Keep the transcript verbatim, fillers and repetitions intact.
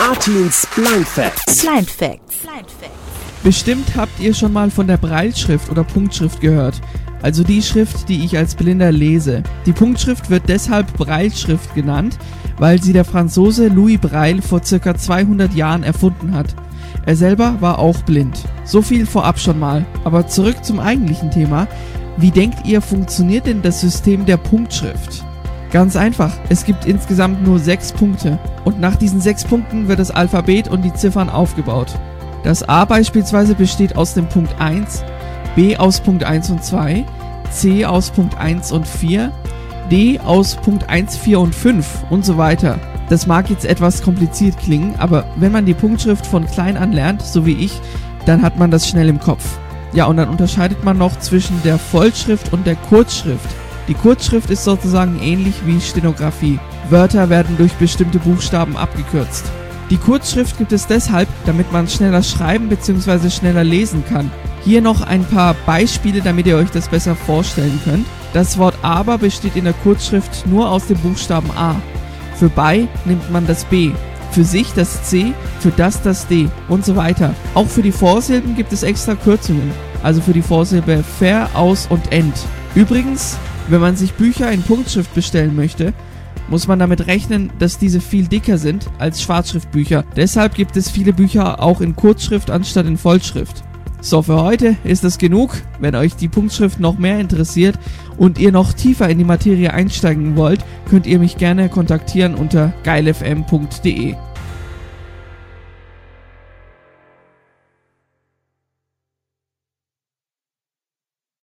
Artins Blind Facts. Blind Facts. Bestimmt habt ihr schon mal von der Brailleschrift oder Punktschrift gehört, also die Schrift, die ich als Blinder lese. Die Punktschrift wird deshalb Brailleschrift genannt, weil sie der Franzose Louis Braille vor ca. zweihundert Jahren erfunden hat. Er selber war auch blind. So viel vorab schon mal, aber zurück zum eigentlichen Thema. Wie denkt ihr, funktioniert denn das System der Punktschrift? Ganz einfach, es gibt insgesamt nur sechs Punkte und nach diesen sechs Punkten wird das Alphabet und die Ziffern aufgebaut. Das A beispielsweise besteht aus dem Punkt eins, B aus Punkt eins und zwei, C aus Punkt eins und vier, D aus Punkt eins, vier und fünf und so weiter. Das mag jetzt etwas kompliziert klingen, aber wenn man die Punktschrift von klein an lernt, so wie ich, dann hat man das schnell im Kopf. Ja, und dann unterscheidet man noch zwischen der Vollschrift und der Kurzschrift. Die Kurzschrift ist sozusagen ähnlich wie Stenografie. Wörter werden durch bestimmte Buchstaben abgekürzt. Die Kurzschrift gibt es deshalb, damit man schneller schreiben bzw. schneller lesen kann. Hier noch ein paar Beispiele, damit ihr euch das besser vorstellen könnt. Das Wort aber besteht in der Kurzschrift nur aus dem Buchstaben A. Für bei nimmt man das B, für sich das C, für das das D und so weiter. Auch für die Vorsilben gibt es extra Kürzungen, also für die Vorsilbe ver, aus und end. Übrigens, wenn man sich Bücher in Punktschrift bestellen möchte, muss man damit rechnen, dass diese viel dicker sind als Schwarzschriftbücher. Deshalb gibt es viele Bücher auch in Kurzschrift anstatt in Vollschrift. So, für heute ist das genug. Wenn euch die Punktschrift noch mehr interessiert und ihr noch tiefer in die Materie einsteigen wollt, könnt ihr mich gerne kontaktieren unter geilfm punkt de.